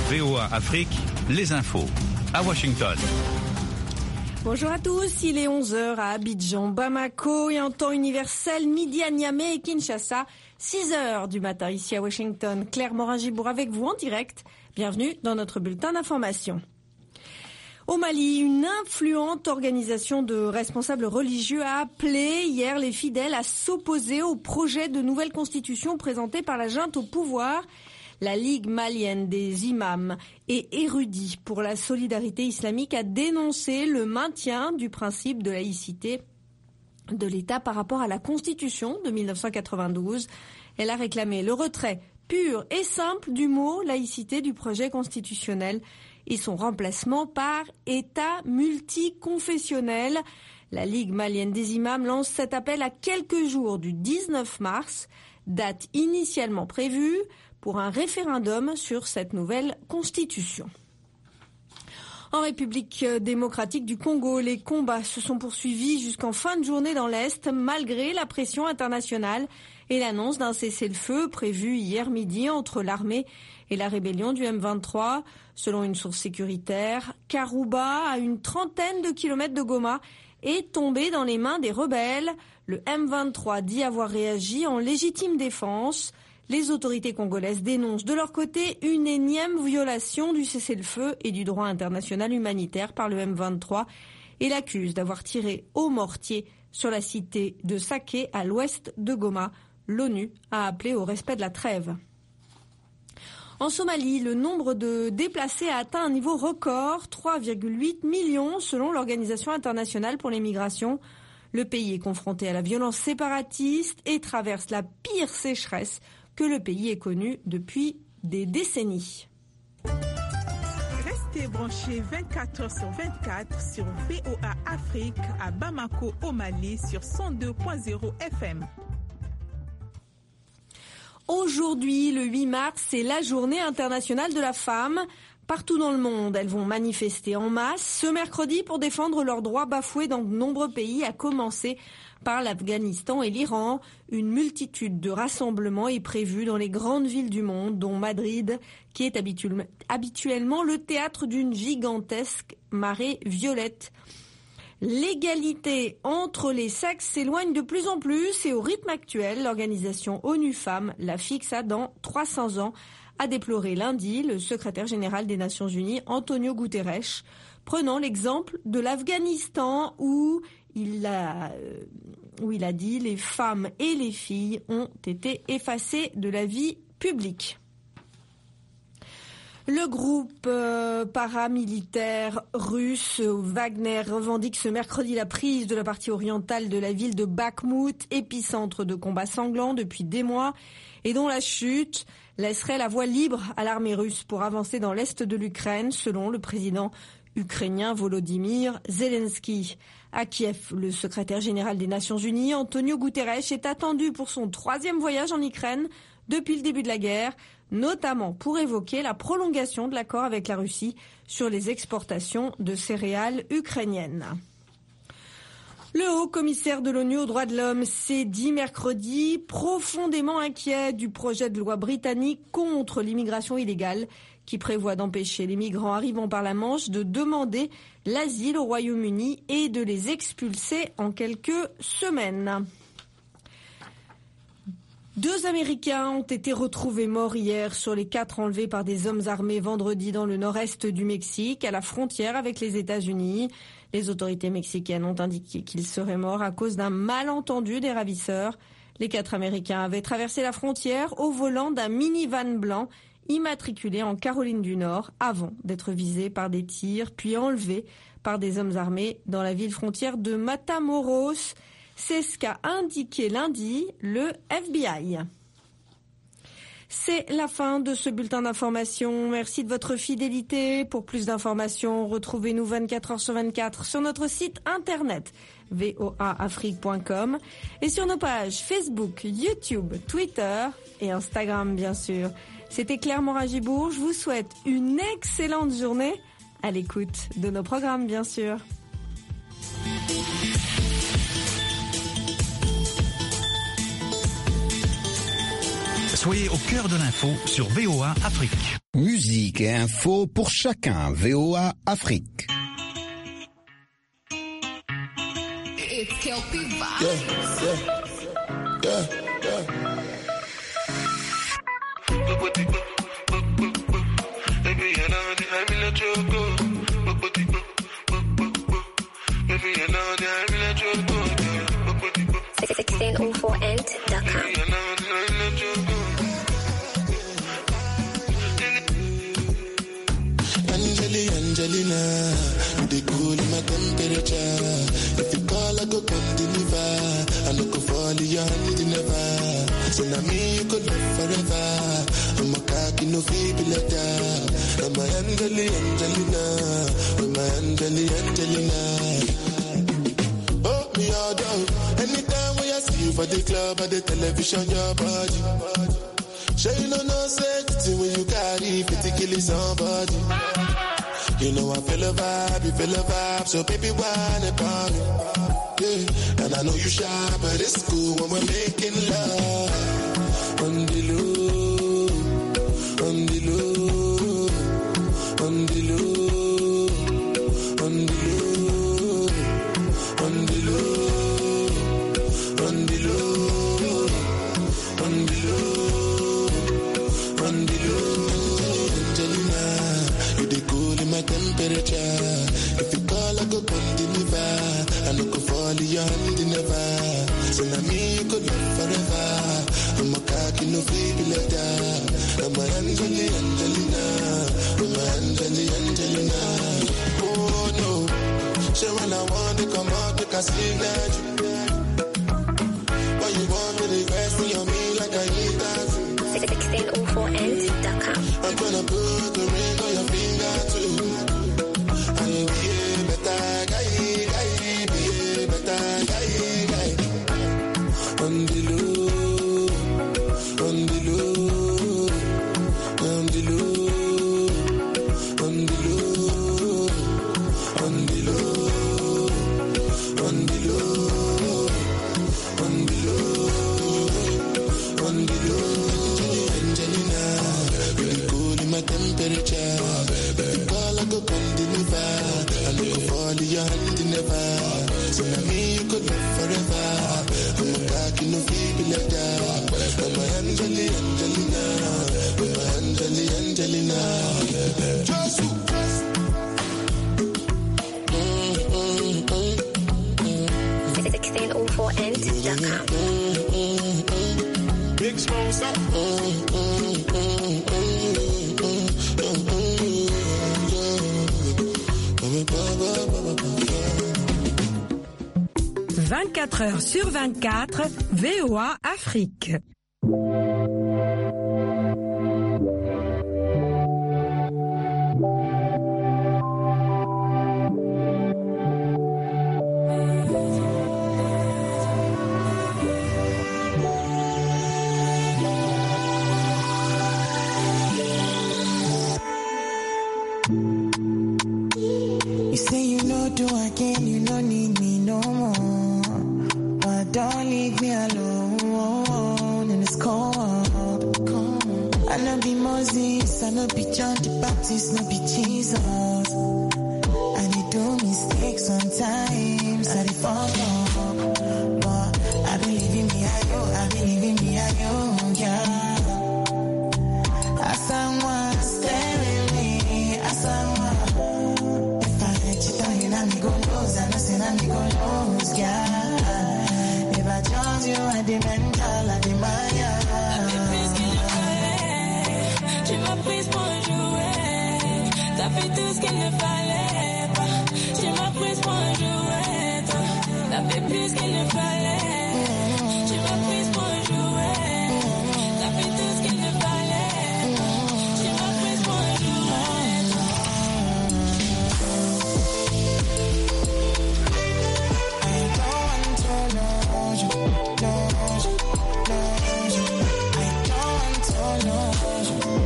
VOA Afrique, les infos. À Washington. Bonjour à tous, il est 11h à Abidjan, Bamako et en temps universel, midi à Niamey et Kinshasa, 6h du matin ici à Washington. Claire Morin-Gibour avec vous en direct. Bienvenue dans notre bulletin d'information. Au Mali, une influente organisation de responsables religieux a appelé hier les fidèles à s'opposer au projet de nouvelle constitution présenté par la junte au pouvoir. La Ligue malienne des imams et érudits pour la solidarité islamique a dénoncé le maintien du principe de laïcité de l'État par rapport à la Constitution de 1992. Elle a réclamé le retrait pur et simple du mot laïcité du projet constitutionnel et son remplacement par État multiconfessionnel. La Ligue malienne des imams lance cet appel à quelques jours du 19 mars, date initialement prévue pour un référendum sur cette nouvelle constitution. En République démocratique du Congo, les combats se sont poursuivis jusqu'en fin de journée dans l'Est, malgré la pression internationale et l'annonce d'un cessez-le-feu prévu hier midi entre l'armée et la rébellion du M23. Selon une source sécuritaire, Karouba, à une trentaine de kilomètres de Goma, est tombé dans les mains des rebelles. Le M23 dit avoir réagi en légitime défense. Les autorités congolaises dénoncent de leur côté une énième violation du cessez-le-feu et du droit international humanitaire par le M23 et l'accusent d'avoir tiré au mortier sur la cité de Saké à l'ouest de Goma. L'ONU a appelé au respect de la trêve. En Somalie, le nombre de déplacés a atteint un niveau record, 3,8 millions selon l'Organisation internationale pour les migrations. Le pays est confronté à la violence séparatiste et traverse la pire sécheresse que le pays ait connu depuis des décennies. Restez branchés 24h/24 sur VOA Afrique à Bamako au Mali sur 102.0 FM. Aujourd'hui, le 8 mars, c'est la journée internationale de la femme. Partout dans le monde, elles vont manifester en masse ce mercredi pour défendre leurs droits bafoués dans de nombreux pays, à commencer par l'Afghanistan et l'Iran. Une multitude de rassemblements est prévue dans les grandes villes du monde, dont Madrid, qui est habituellement le théâtre d'une gigantesque marée violette. L'égalité entre les sexes s'éloigne de plus en plus et au rythme actuel, l'organisation ONU Femmes la fixe à dans 300 ans, a déploré lundi le secrétaire général des Nations Unies, Antonio Guterres, prenant l'exemple de l'Afghanistan où il a dit les femmes et les filles ont été effacées de la vie publique. Le groupe paramilitaire russe Wagner revendique ce mercredi la prise de la partie orientale de la ville de Bakhmout, épicentre de combats sanglants depuis des mois, et dont la chute laisserait la voie libre à l'armée russe pour avancer dans l'est de l'Ukraine, selon le président ukrainien Volodymyr Zelensky. À Kiev, le secrétaire général des Nations Unies, Antonio Guterres, est attendu pour son 3e voyage en Ukraine depuis le début de la guerre, notamment pour évoquer la prolongation de l'accord avec la Russie sur les exportations de céréales ukrainiennes. Le haut-commissaire de l'ONU aux droits de l'homme s'est dit mercredi profondément inquiet du projet de loi britannique contre l'immigration illégale qui prévoit d'empêcher les migrants arrivant par la Manche de demander l'asile au Royaume-Uni et de les expulser en quelques semaines. 2 Américains ont été retrouvés morts hier sur les 4 enlevés par des hommes armés vendredi dans le nord-est du Mexique, à la frontière avec les États-Unis. Les autorités mexicaines ont indiqué qu'ils seraient morts à cause d'un malentendu des ravisseurs. Les 4 Américains avaient traversé la frontière au volant d'un minivan blanc immatriculé en Caroline du Nord avant d'être visés par des tirs, puis enlevés par des hommes armés dans la ville frontière de Matamoros. C'est ce qu'a indiqué lundi le FBI. C'est la fin de ce bulletin d'information. Merci de votre fidélité. Pour plus d'informations, retrouvez-nous 24h/24 sur notre site internet voaafrique.com et sur nos pages Facebook, YouTube, Twitter et Instagram, bien sûr. C'était Claire Morin-Gibour. Je vous souhaite une excellente journée à l'écoute de nos programmes, bien sûr. Soyez au cœur de l'info sur VOA Afrique. Musique et info pour chacun. VOA Afrique. Angelina, you dey cool in my temperature. If you call, I go come deliver. I no go fall in your hand never. So now me you could live forever. I'm a cocky no feeble letter. I'm my Angelina, with my Angelina. Oh me all down. Anytime when I see you for the club or the television, your body. Sure you know no safety when you carry 50 killing somebody. You know I feel a vibe, so baby, why not call me? Yeah, and I know you shy, but it's cool when we're making love. On the low, on the low, on the low, on the low, on the low, on the low, on the low, on the low. Angelina, you the cool in my temperature. If you call, I go come deliver. I no go fall in your hand never. So now me you could live forever. I'm a cocky no feeble letter. I'm my Angelina, I'm my Angelina. Oh no, so when I want to come out, make a signal. Why you want me to rest on me like I need that? 1604end.com. I'm gonna put the ring on your finger too. And be a better guy, be a better guy. On the low, on the low, on the low, on the low, on the low, on the low, on the low, on the low. Angelina, you cool in my temperature. If you call, I go come deliver. I no go fall in your hand never. So now me you could live forever. I'm a cocky no feeble letter. I'm my Angelina, I'm my Angelina. Just you. 1604end.com. Big sponsor. 24 heures sur 24, VOA Afrique. You say you know do again, you don't need me no more. But don't leave me alone in this cold. I know be Moses, I know be John the Baptist, no be Jesus. I dey do mistakes sometimes, I dey fall off. But I believe in me, I believe in me, yeah. As someone stay with me, as someone. If I let you down, you know me go lose, I know say now me go lose, yeah. If I chose you, I dey mental, I dey maya. Tu m'as prise pour un jouet, t'as fait tout ce qu'il ne fallait pas. Tu m'as prise pour un jouet, t'as fait plus qu'il ne fallait. Tu m'as prise pour un jouet, t'as fait tout ce qu'il ne fallait. Tu m'as prise pour un jouet. I don't want to lose you, lose you, lose you. I don't want to lose you.